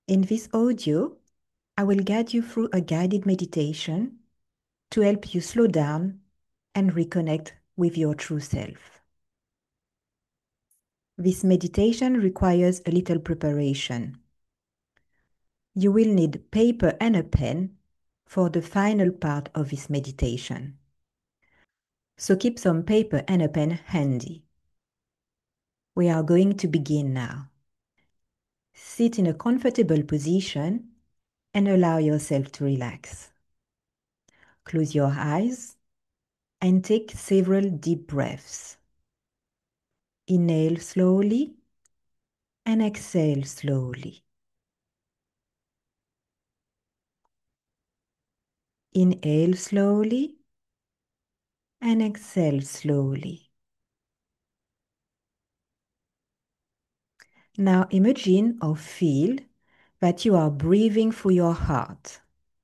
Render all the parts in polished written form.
In this audio, I will guide you through a guided meditation to help you slow down and reconnect with your true self. This meditation requires a little preparation. You will need paper and a pen for the final part of this meditation. So keep some paper and a pen handy. We are going to begin now. Sit in a comfortable position and allow yourself to relax. Close your eyes and take several deep breaths. Inhale slowly and exhale slowly. Inhale slowly and exhale slowly. Now imagine or feel that you are breathing through your heart.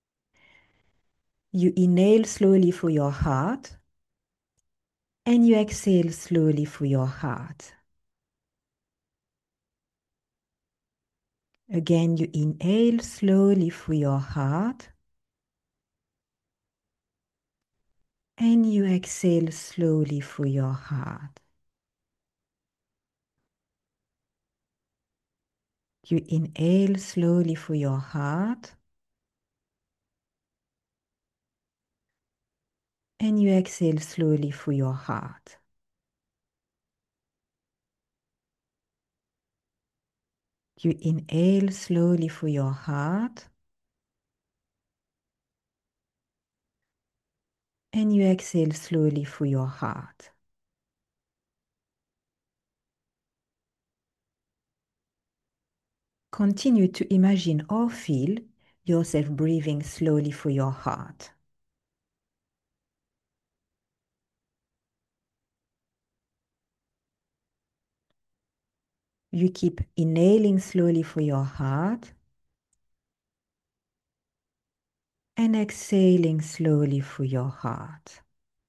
You inhale slowly through your heart and you exhale slowly through your heart. Again, you inhale slowly through your heart and you exhale slowly through your heart. You inhale slowly through your heart and you exhale slowly through your heart. You inhale slowly through your heart and you exhale slowly through your heart. Continue to imagine or feel yourself breathing slowly through your heart. You keep inhaling slowly through your heart and exhaling slowly through your heart.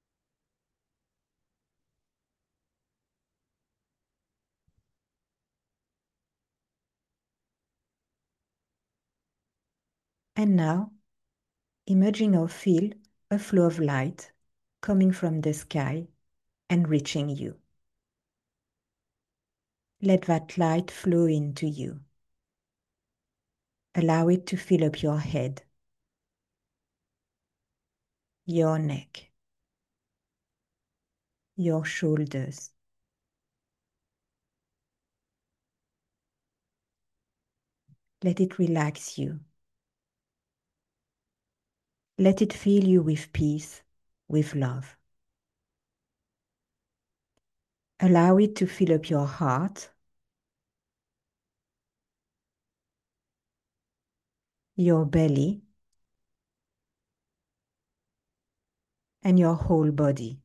And now, imagine or feel a flow of light coming from the sky and reaching you. Let that light flow into you. Allow it to fill up your head, your neck, your shoulders. Let it relax you. Let it fill you with peace, with love. Allow it to fill up your heart, your belly, and your whole body.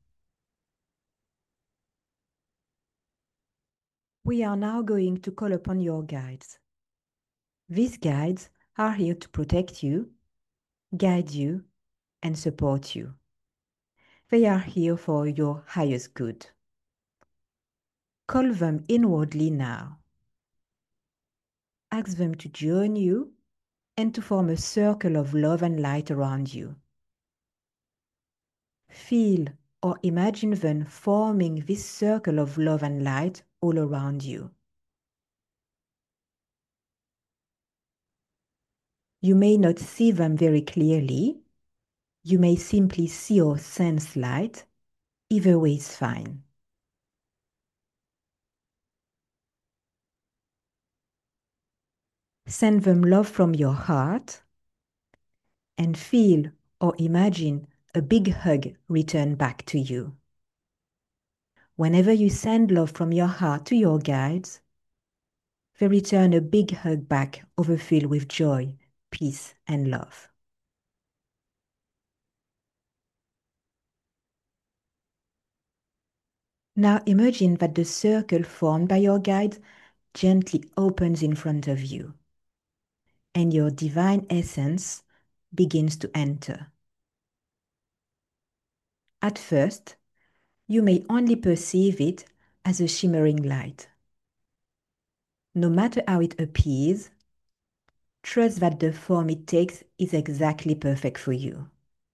We are now going to call upon your guides. These guides are here to protect you, guide you, and support you. They are here for your highest good. Call them inwardly now. Ask them to join you and to form a circle of love and light around you. Feel or imagine them forming this circle of love and light all around you. You may not see them very clearly. You may simply see or sense light. Either way is fine. Send them love from your heart and feel or imagine a big hug return back to you. Whenever you send love from your heart to your guides, they return a big hug back overfilled with joy, peace, and love. Now imagine that the circle formed by your guides gently opens in front of you, and your divine essence begins to enter. At first, you may only perceive it as a shimmering light. No matter how it appears, trust that the form it takes is exactly perfect for you.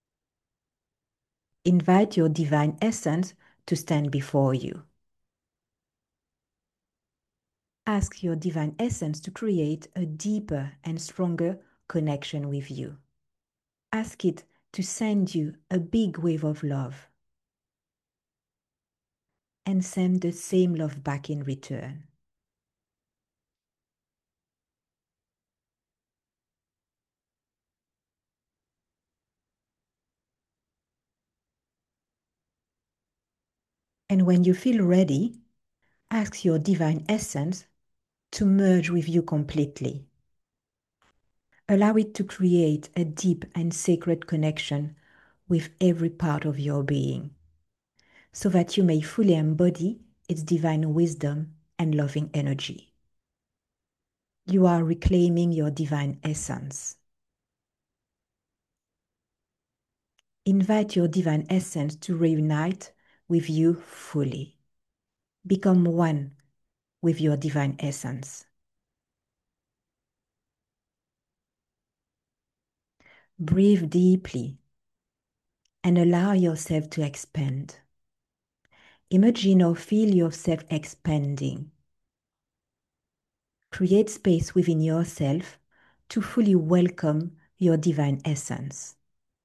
Invite your divine essence to stand before you. Ask your divine essence to create a deeper and stronger connection with you. Ask it to send you a big wave of love and send the same love back in return. And when you feel ready, ask your divine essence to merge with you completely. Allow it to create a deep and sacred connection with every part of your being, so that you may fully embody its divine wisdom and loving energy. You are reclaiming your divine essence. Invite your divine essence to reunite with you fully. Become one with your divine essence. Breathe deeply and allow yourself to expand. Imagine or feel yourself expanding. Create space within yourself to fully welcome your divine essence.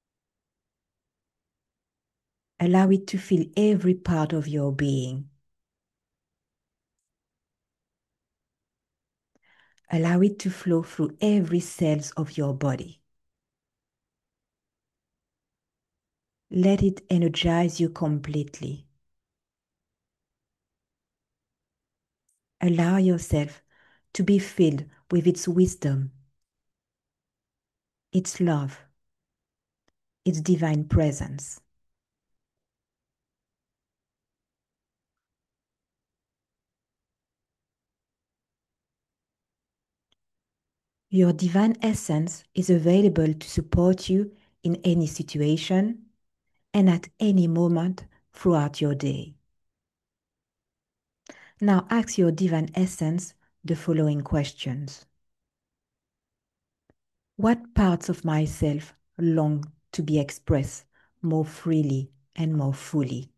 Allow it to fill every part of your being. Allow it to flow through every cell of your body. Let it energize you completely. Allow yourself to be filled with its wisdom, its love, its divine presence. Your divine essence is available to support you in any situation and at any moment throughout your day. Now ask your divine essence the following questions. What parts of myself long to be expressed more freely and more fully?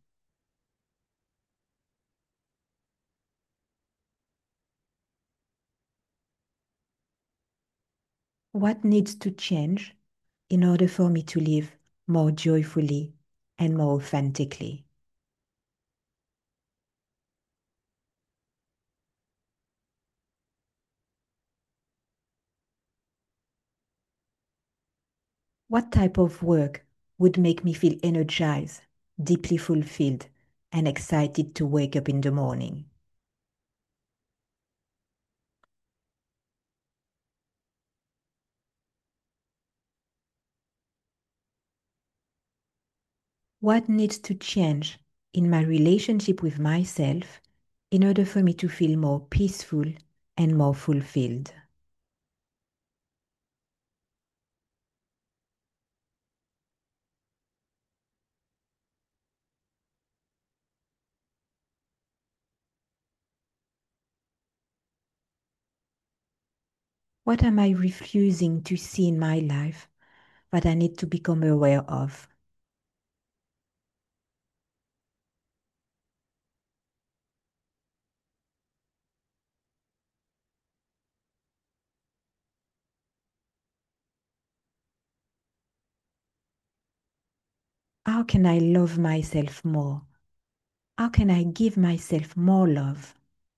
What needs to change in order for me to live more joyfully and more authentically? What type of work would make me feel energized, deeply fulfilled, and excited to wake up in the morning? What needs to change in my relationship with myself in order for me to feel more peaceful and more fulfilled? What am I refusing to see in my life that I need to become aware of? How can I love myself more? How can I give myself more love?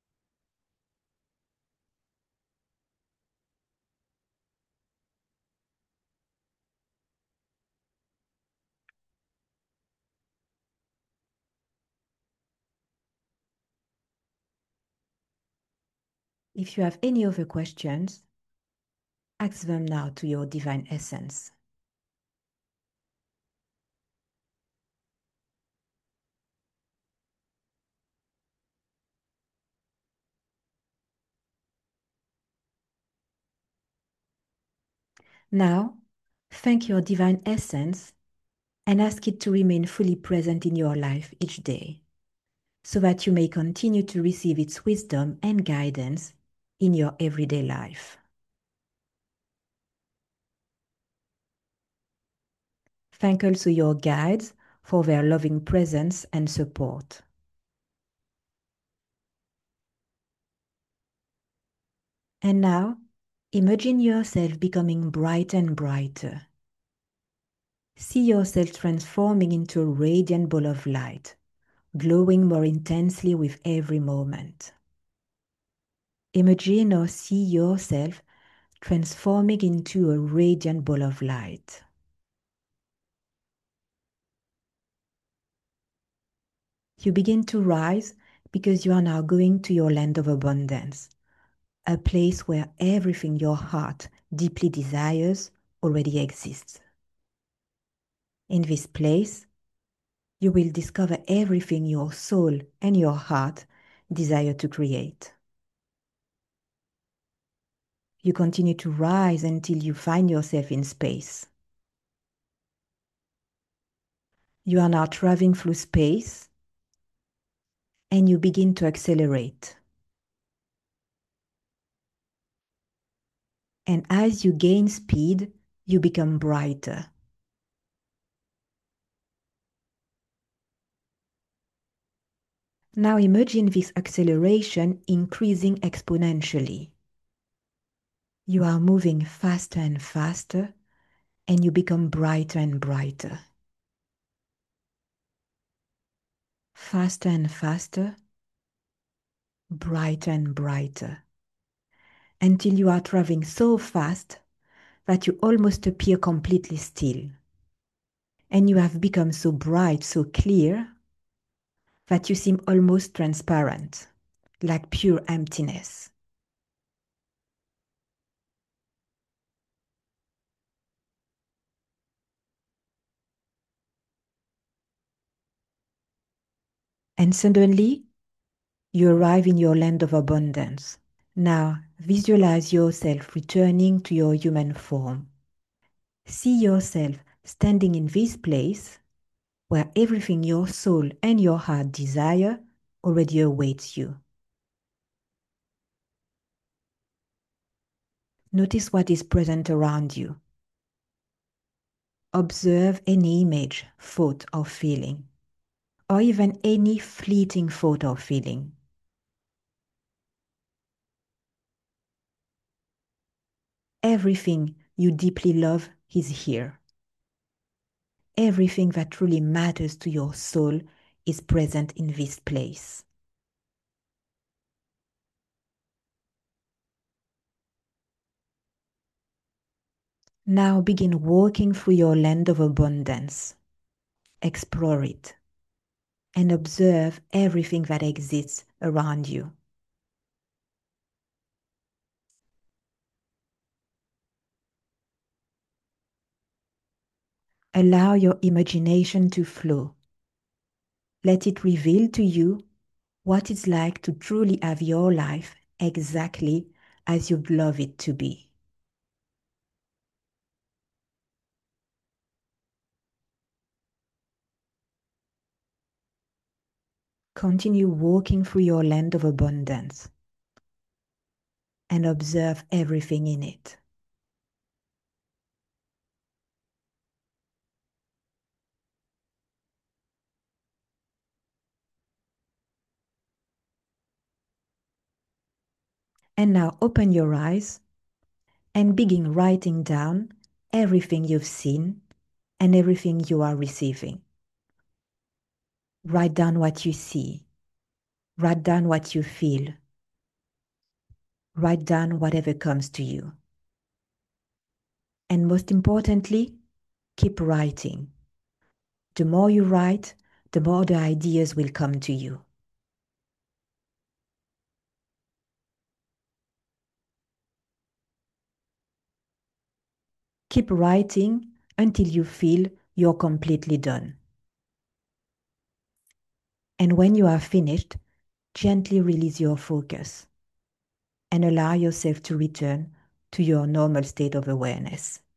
If you have any other questions, ask them now to your divine essence. Now, thank your divine essence and ask it to remain fully present in your life each day, so that you may continue to receive its wisdom and guidance in your everyday life. Thank also your guides for their loving presence and support. And now, imagine yourself becoming brighter and brighter. See yourself transforming into a radiant ball of light, glowing more intensely with every moment. Imagine or see yourself transforming into a radiant ball of light. You begin to rise because you are now going to your land of abundance, a place where everything your heart deeply desires already exists. In this place, you will discover everything your soul and your heart desire to create. You continue to rise until you find yourself in space. You are now traveling through space and you begin to accelerate. And as you gain speed, you become brighter. Now imagine this acceleration increasing exponentially. You are moving faster and faster, and you become brighter and brighter. Faster and faster, brighter and brighter, until you are traveling so fast that you almost appear completely still. And you have become so bright, so clear, that you seem almost transparent, like pure emptiness. And suddenly, you arrive in your land of abundance. Now, visualize yourself returning to your human form. See yourself standing in this place where everything your soul and your heart desire already awaits you. Notice what is present around you. Observe any image, thought, or feeling, or even any fleeting thought or feeling. Everything you deeply love is here. Everything that truly matters to your soul is present in this place. Now begin walking through your land of abundance. Explore it and observe everything that exists around you. Allow your imagination to flow. Let it reveal to you what it's like to truly have your life exactly as you'd love it to be. Continue walking through your land of abundance and observe everything in it. And now open your eyes and begin writing down everything you've seen and everything you are receiving. Write down what you see. Write down what you feel. Write down whatever comes to you. And most importantly, keep writing. The more you write, the more the ideas will come to you. Keep writing until you feel you're completely done. And when you are finished, gently release your focus and allow yourself to return to your normal state of awareness.